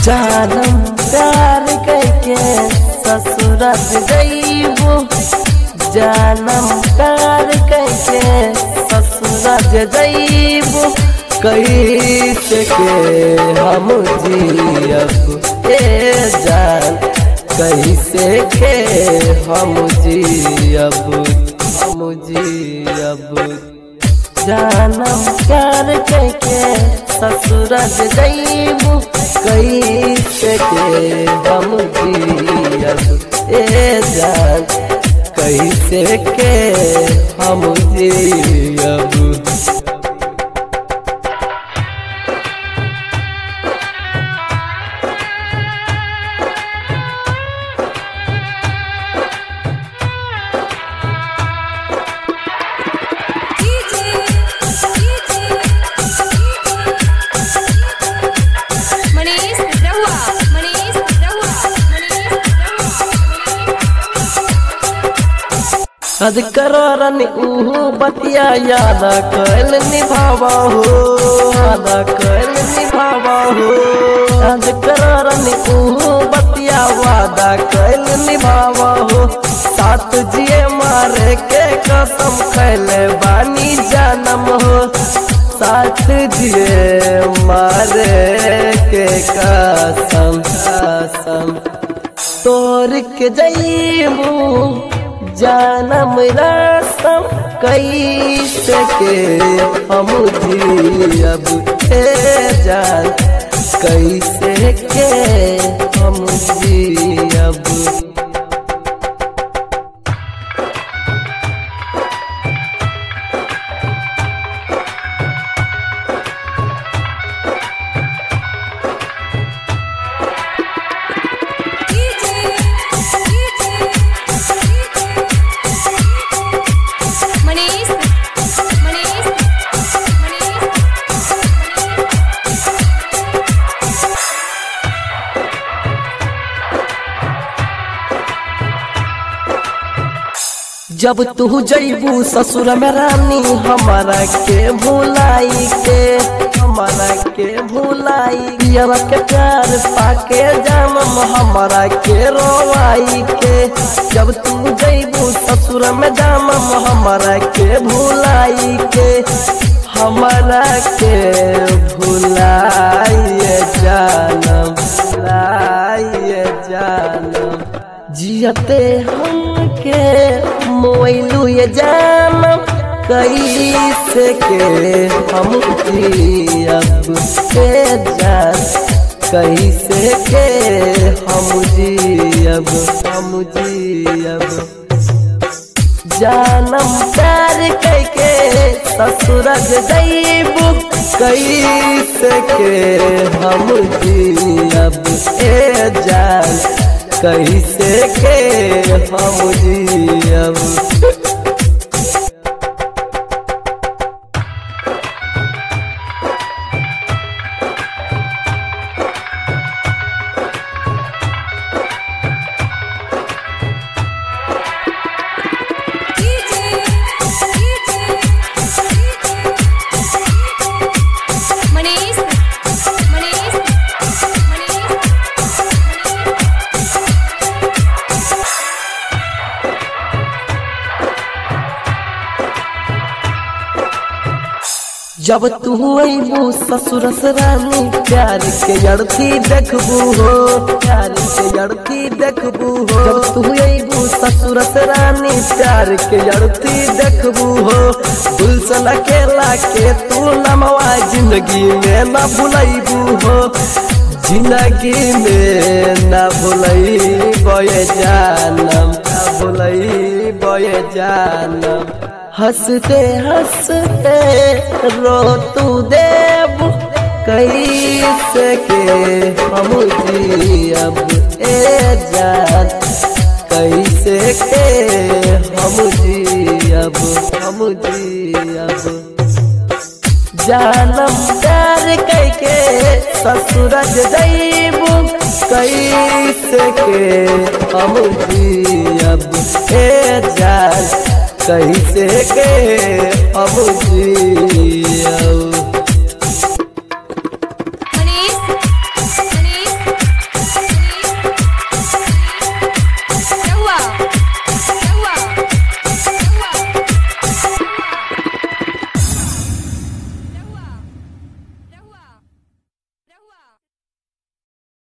जानम प्यार करके ससुराल जइबू, जानम प्यार करके ससुराल जइबू, कैसे के हम जियब ए जान, कैसे के हम जियब जानम प्यार करके ससुराल जइबू, कैसे के हम जियब ए जान, कैसे के हम जियब। अद करन उहु बतिया याद कैल निभावा हो, याद कैल निभावा हो, अद करन उहु बतिया वादा कैल निभावा हो, साथ जिए मारे के कसम खैले बानी जानम हो, साथ जिए मारे के कसम तोड़ के जइबू जानम रासम, कैसे के हम जियब ए जान, कैसे के हम जियब। जब तू जइबू ससुर में रानी, हमारा के भुलाई के, हमारा के भुलाई, यार के प्यार पाके जानम हमारा के रोवाई के, जब तू जइबू ससुर में जानम हमारा के भुलाई के, हमारा के भुलाई जानम, भुलाई जानम, जियते हमके मोइलू ये जानम, कैसे के हम जियब ए जान, कैसे के हम जियब जानम प्यार करके ससुराल जइबू, कैसे के हम जियब ए जान, कैसे के हम जियब। जब तू अइबू ससुर से रानी, प्यार के लड़की देखबू हो, प्यार के लड़की देखबू हो, जब तू अइबू ससुर से रानी, प्यार के लड़की देखबू हो, गुलशन अकेला के तू नमवा जिंदगी में न भुलैबू हो, जिंदगी में न भुलैबो ये जानम, न भुलैबो ये जानम, हंसते हंसते रो तू देव, कैसे के हम जियब ए जान, कैसे के हम जियब जानम प्यार करके ससुराल जइबू, कैसे के हम जियब ए जान, कैसे के हम जियब।